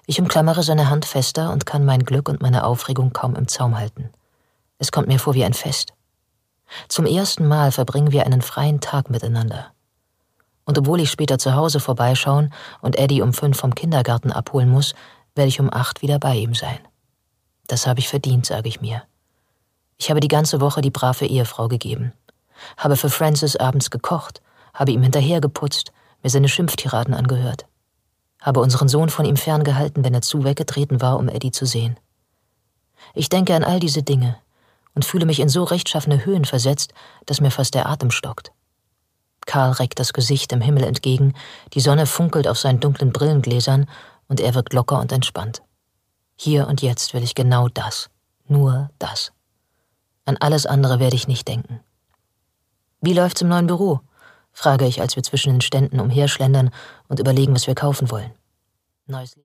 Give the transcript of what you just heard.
Ich umklammere seine Hand fester und kann mein Glück und meine Aufregung kaum im Zaum halten. Es kommt mir vor wie ein Fest. Zum ersten Mal verbringen wir einen freien Tag miteinander. Und obwohl ich später zu Hause vorbeischauen und Eddie um 5 vom Kindergarten abholen muss, werde ich um 8 wieder bei ihm sein. Das habe ich verdient, sage ich mir. Ich habe die ganze Woche die brave Ehefrau gegeben, habe für Francis abends gekocht, habe ihm hinterhergeputzt, mir seine Schimpftiraden angehört, habe unseren Sohn von ihm ferngehalten, wenn er zu weggetreten war, um Eddie zu sehen. Ich denke an all diese Dinge und fühle mich in so rechtschaffene Höhen versetzt, dass mir fast der Atem stockt. Karl reckt das Gesicht dem Himmel entgegen, die Sonne funkelt auf seinen dunklen Brillengläsern und er wirkt locker und entspannt. Hier und jetzt will ich genau das, nur das. An alles andere werde ich nicht denken. »Wie läuft's im neuen Büro?« frage ich, als wir zwischen den Ständen umherschlendern und überlegen, was wir kaufen wollen. Neues